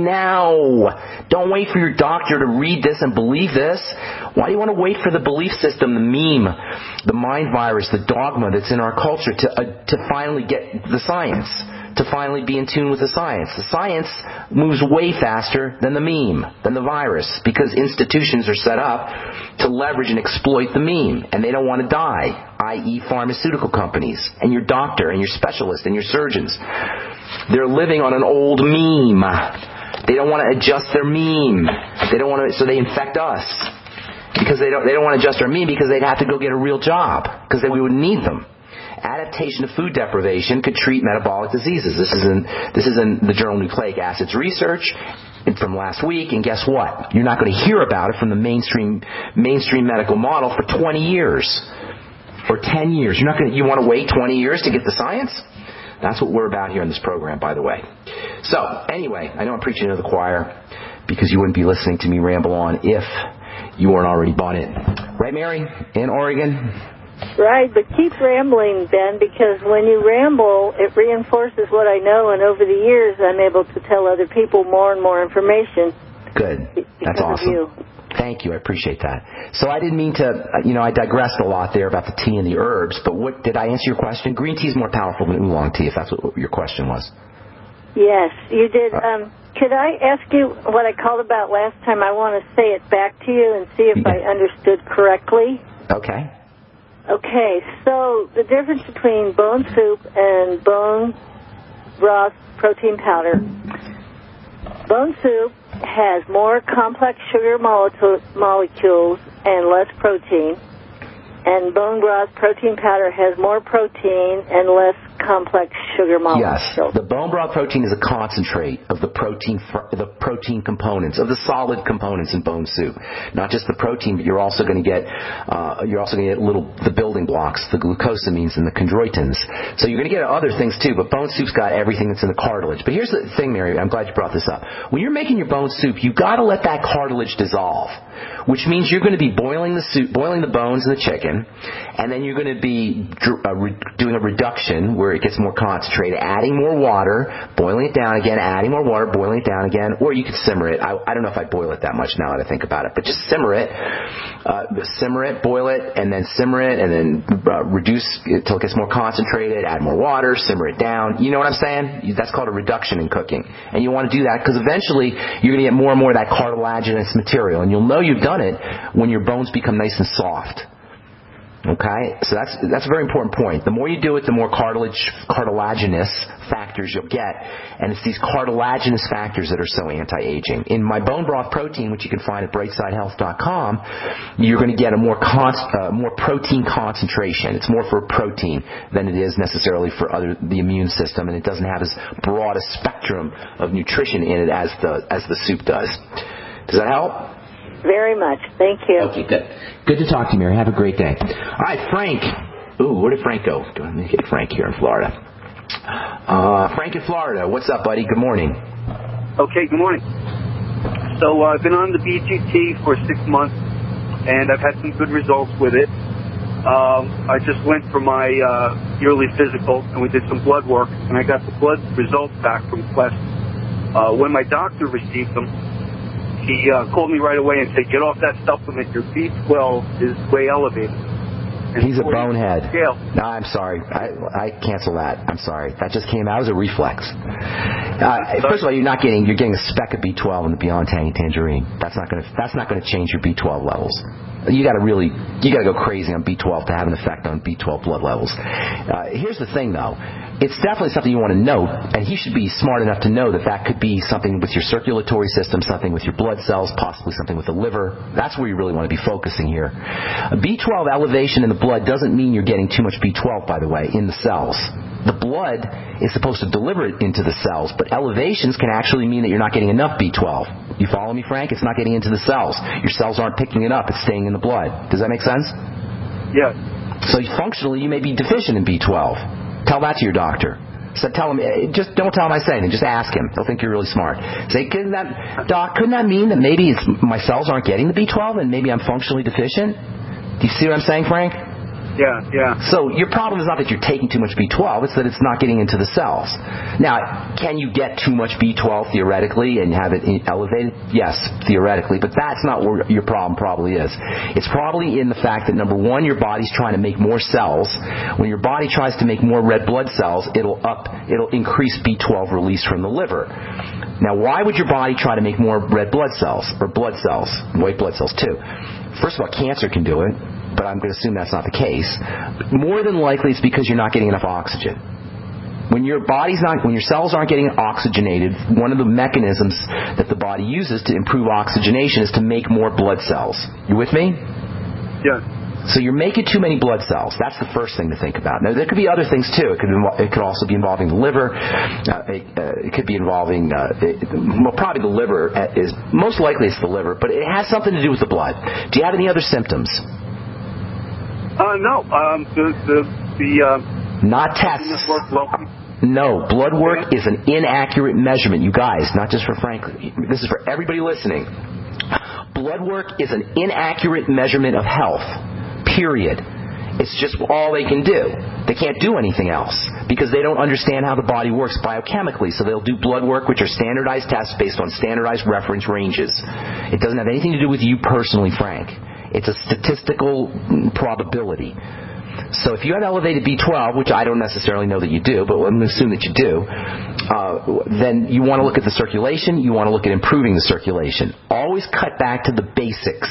Speaker 2: now. Don't wait for your doctor to read this and believe this. Why do you want to wait for the belief system, the meme, the mind virus, the dogma that's in our culture to uh, to finally get the science? To finally be in tune with the science. The science moves way faster than the meme, than the virus, because institutions are set up to leverage and exploit the meme, and they don't want to die, that is pharmaceutical companies, and your doctor, and your specialist, and your surgeons. They're living on an old meme. They don't want to adjust their meme. They don't want to, so they infect us. Because they don't, they don't want to adjust their meme because they'd have to go get a real job, because we would need them. Adaptation to food deprivation could treat metabolic diseases. This is in this is in the journal Nucleic Acids Research from last week, and guess what? You're not going to hear about it from the mainstream mainstream medical model for twenty years or ten years. You're not going to, you want to wait twenty years to get the science? That's what we're about here in this program, by the way. So, anyway, I know I'm preaching to the choir because you wouldn't be listening to me ramble on if you weren't already bought in. Right, Mary? In Oregon?
Speaker 16: Right, but keep rambling, Ben, because when you ramble, it reinforces what I know, and over the years, I'm able to tell other people more and more information.
Speaker 2: Good. That's awesome.
Speaker 16: Of you.
Speaker 2: Thank you. I appreciate that. So I didn't mean to, you know, I digressed a lot there about the tea and the herbs, but what did I answer your question? Green tea is more powerful than oolong tea, if that's what your question was.
Speaker 16: Yes, you did. Um, could I ask you what I called about last time? I want to say it back to you and see if yeah. I understood correctly.
Speaker 2: Okay.
Speaker 16: Okay, so the difference between bone soup and bone broth protein powder. Bone soup has more complex sugar molecule, molecules and less protein, and bone broth protein powder has more protein and less complex sugar molecules.
Speaker 2: Yes, the bone broth protein is a concentrate of the protein, the protein components, of the solid components in bone soup. Not just the protein, but you're also going to get, uh, you're also going to get little the building blocks, the glucosamines and the chondroitins. So you're going to get other things too. But bone soup's got everything that's in the cartilage. But here's the thing, Mary. I'm glad you brought this up. When you're making your bone soup, you've got to let that cartilage dissolve, which means you're going to be boiling the soup, boiling the bones of the chicken, and then you're going to be uh, re- doing a reduction where it gets more concentrated, adding more water, boiling it down again, adding more water, boiling it down again, or you could simmer it. I, I don't know if I boil it that much now that I think about it, but just simmer it, uh, simmer it, boil it, and then simmer it, and then uh, reduce it until it gets more concentrated, add more water, simmer it down. You know what I'm saying? That's called a reduction in cooking. And you want to do that because eventually you're going to get more and more of that cartilaginous material, and you'll know you've done it when your bones become nice and soft. Okay, so that's that's a very important point. The more you do it, the more cartilage, cartilaginous factors you'll get, and it's these cartilaginous factors that are so anti-aging. In my bone broth protein, which you can find at brightside health dot com, you're going to get a more con- uh, more protein concentration. It's more for protein than it is necessarily for other the immune system, and it doesn't have as broad a spectrum of nutrition in it as the as the soup does. Does that help?
Speaker 16: Very much. Thank you.
Speaker 2: Okay, good. Good to talk to you, Mary. Have a great day. All right, Frank. Ooh, where did Frank go? Do I need to get Frank here in Florida? Uh, Frank in Florida. What's up, buddy? Good morning.
Speaker 1: Okay, good morning. So uh, I've been on the B G T for six months, and I've had some good results with it. Um, I just went for my uh, yearly physical, and we did some blood work, and I got the blood results back from Quest. Uh, when my doctor received them, he uh, called me right away and said, get off that supplement. Your B twelve is way elevated. And
Speaker 2: he's a bonehead.
Speaker 1: Scale.
Speaker 2: No, I'm sorry. I, I cancel that. I'm sorry. That just came out as a reflex. Uh, first of all, you're not getting you're getting a speck of B twelve in the Beyond Tangy Tangerine. That's not going to that's not going to change your B twelve levels. You got to really you got to go crazy on B twelve to have an effect on B twelve blood levels. Uh, here's the thing, though. It's definitely something you want to note, and he should be smart enough to know that that could be something with your circulatory system, something with your blood cells, possibly something with the liver. That's where you really want to be focusing here. A B twelve elevation in the blood doesn't mean you're getting too much B twelve, by the way, in the cells. The blood is supposed to deliver it into the cells, but elevations can actually mean that you're not getting enough B twelve. You follow me, Frank? It's not getting into the cells. Your cells aren't picking it up. It's staying in the blood. Does that make sense?
Speaker 1: Yeah.
Speaker 2: So functionally, you may be deficient in B twelve. Tell that to your doctor. So tell him, just don't tell him I say anything. Just ask him. He'll think you're really smart. Say, couldn't that, doc, couldn't that mean that maybe it's, my cells aren't getting the B twelve and maybe I'm functionally deficient? Do you see what I'm saying, Frank?
Speaker 1: Yeah, yeah.
Speaker 2: So your problem is not that you're taking too much B twelve, it's that it's not getting into the cells. Now, can you get too much B twelve theoretically and have it elevated? Yes, theoretically, but that's not where your problem probably is. It's probably in the fact that, number one, your body's trying to make more cells. When your body tries to make more red blood cells, it'll up, it'll increase B twelve release from the liver. Now, why would your body try to make more red blood cells, or blood cells, white blood cells too? First of all, cancer can do it, but I'm going to assume that's not the case. More than likely, it's because you're not getting enough oxygen. When your body's not, when your cells aren't getting oxygenated, one of the mechanisms that the body uses to improve oxygenation is to make more blood cells. You with me?
Speaker 1: Yeah.
Speaker 2: So you're making too many blood cells. That's the first thing to think about. Now, there could be other things, too. It could, it could also be involving the liver. Uh, it, uh, it could be involving, uh, it, well, probably the liver is, most likely it's the liver, but it has something to do with the blood. Do you have any other symptoms?
Speaker 1: Uh, no. Um, the, the, the, uh...
Speaker 2: Not tests. No, blood work is an inaccurate measurement, you guys, not just for Frank. This is for everybody listening. Blood work is an inaccurate measurement of health. Period. It's just all they can do. They can't do anything else. because they don't understand how the body works biochemically. So they'll do blood work, which are standardized tests based on standardized reference ranges. It doesn't have anything to do with you personally, Frank. It's a statistical probability. So if you have elevated B twelve, which I don't necessarily know that you do, but I'm going to assume that you do, uh, then you want to look at the circulation. You want to look at improving the circulation. Always cut back to the basics.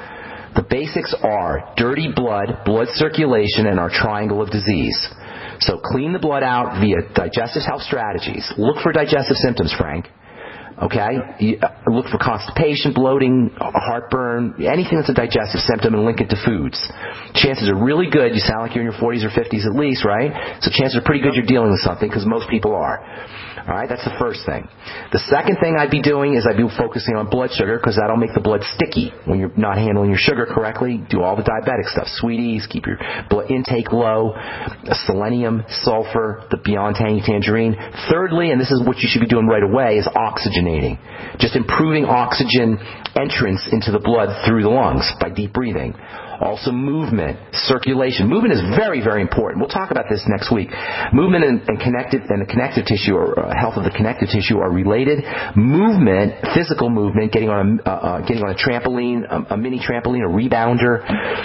Speaker 2: The basics are dirty blood, blood circulation, and our triangle of disease. So clean the blood out via digestive health strategies. Look for digestive symptoms, Frank. Okay? You look for constipation, bloating, heartburn, anything that's a digestive symptom, and link it to foods. Chances are really good. You sound like you're in your forties or fifties at least, right? So chances are pretty good you're dealing with something, because most people are. All right? That's the first thing. The second thing I'd be doing is I'd be focusing on blood sugar, because that'll make the blood sticky when you're not handling your sugar correctly. Do all the diabetic stuff. Sweeties, keep your blood intake low, selenium, sulfur, the Beyond Tangy Tangerine. Thirdly, and this is what you should be doing right away, is oxygenating. Just improving oxygen entrance into the blood through the lungs by deep breathing. Also movement, circulation. Movement is very, very important. We'll talk about this next week. Movement and, and connective and the connective tissue, or uh, health of the connective tissue, are related. Movement, physical movement, getting on a uh, uh, getting on a trampoline, a, a mini trampoline, a rebounder,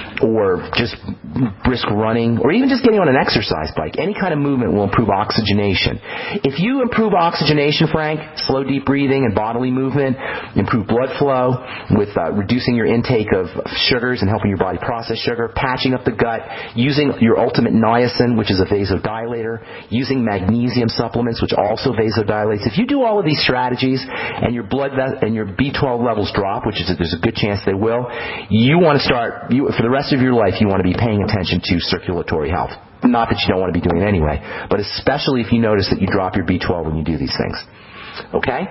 Speaker 2: or just brisk running, or even just getting on an exercise bike. Any kind of movement will improve oxygenation. If you improve oxygenation, Frank, slow deep breathing and bodily movement, improve blood flow with uh, reducing your intake of sugars and helping your body process sugar, patching up the gut, using your ultimate niacin, which is a vasodilator, using magnesium supplements, which also vasodilates. If you do all of these strategies and your blood and your B twelve levels drop, which is a, there's a good chance they will, you want to start, you, for the rest of your life, you want to be paying attention to circulatory health. Not that you don't want to be doing it anyway, but especially if you notice that you drop your B twelve when you do these things. Okay?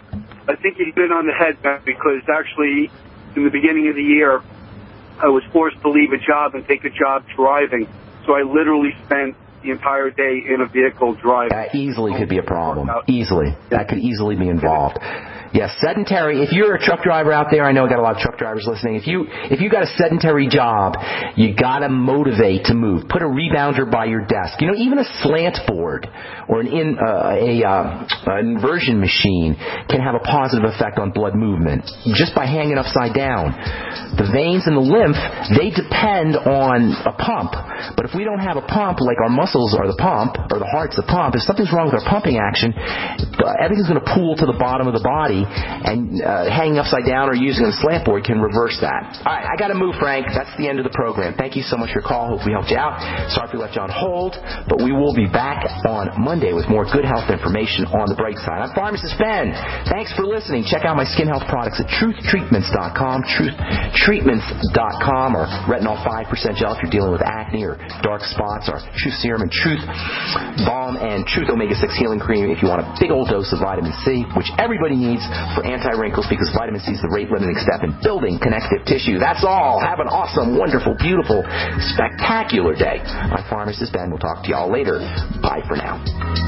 Speaker 1: I think you've been on the head, Matt, because actually in the beginning of the year, I was forced to leave a job and take a job driving. So I literally spent the entire day in a vehicle driving.
Speaker 2: That easily could be a problem. Easily. That could easily be involved. Yes, sedentary. If you're a truck driver out there, I know I got a lot of truck drivers listening. If you if you got a sedentary job, you got to motivate to move. Put a rebounder by your desk. You know, even a slant board or an in uh, a uh, an inversion machine can have a positive effect on blood movement just by hanging upside down. The veins and the lymph, they depend on a pump. But if we don't have a pump, like our muscles are the pump, or the heart's the pump, if something's wrong with our pumping action, everything's going to pool to the bottom of the body, and uh, hanging upside down or using a slant board can reverse that. All right, I got to move, Frank. That's the end of the program. Thank you so much for your call. Hope we helped you out. Sorry if we left you on hold, but we will be back on Monday with more good health information on the bright side. I'm Pharmacist Ben. Thanks for listening. Check out my skin health products at truth treatments dot com, truth treatments dot com, or Retinol five percent gel if you're dealing with acne or dark spots, or Truth Serum and Truth Balm and Truth Omega six Healing Cream if you want a big old dose of vitamin C, which everybody needs for anti-wrinkles, because vitamin C is the rate-limiting step in building connective tissue. That's all. Have an awesome, wonderful, beautiful, spectacular day. I'm Pharmacist Ben. We'll talk to y'all later. Bye for now.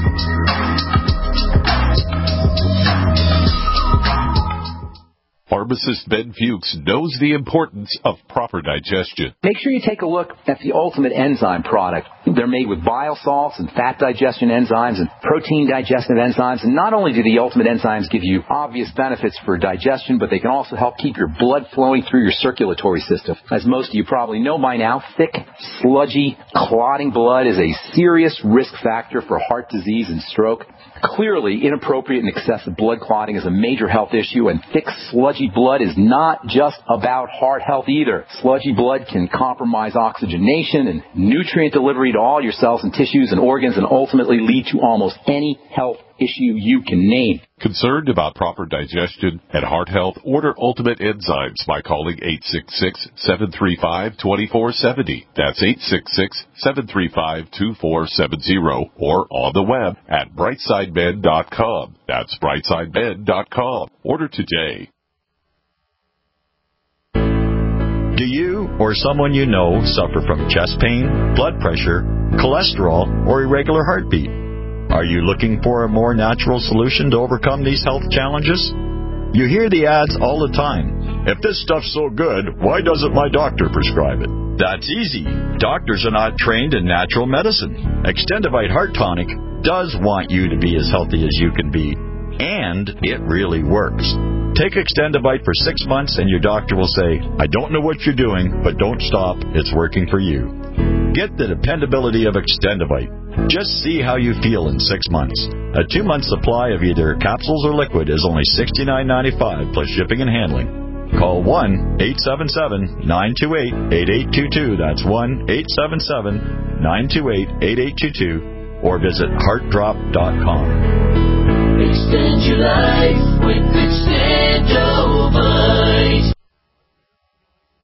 Speaker 17: Pharmacist Ben Fuchs knows the importance of proper digestion.
Speaker 2: Make sure you take a look at the Ultimate Enzyme product. They're made with bile salts and fat digestion enzymes and protein digestive enzymes. And not only do the Ultimate Enzymes give you obvious benefits for digestion, but they can also help keep your blood flowing through your circulatory system. As most of you probably know by now, thick, sludgy, clotting blood is a serious risk factor for heart disease and stroke. Clearly, inappropriate and excessive blood clotting is a major health issue, and thick, sludgy blood is not just about heart health either. Sludgy blood can compromise oxygenation and nutrient delivery to all your cells and tissues and organs, and ultimately lead to almost any health issue you can name.
Speaker 17: Concerned about proper digestion and heart health? Order Ultimate Enzymes by calling eight six six, seven three five, two four seven zero. That's eight six six, seven three five, two four seven zero, or on the web at brightside med dot com. That's brightside med dot com. Order today.
Speaker 3: Do you or someone you know suffer from chest pain, blood pressure, cholesterol, or irregular heartbeat? Are you looking for a more natural solution to overcome these health challenges? You hear the ads all the time. If this stuff's so good, why doesn't my doctor prescribe it? That's easy. Doctors are not trained in natural medicine. Extendivite Heart Tonic does want you to be as healthy as you can be, and it really works. Take Extendivite for six months and your doctor will say, I don't know what you're doing, but don't stop. It's working for you. Get the dependability of Extendivite. Just see how you feel in six months. A two-month supply of either capsules or liquid is only sixty-nine ninety-five plus shipping and handling. Call one eight seven seven, nine two eight, eight eight two two. That's one eight seven seven, nine two eight, eight eight two two. Or visit heart drop dot com.
Speaker 4: Extend your life with Extend.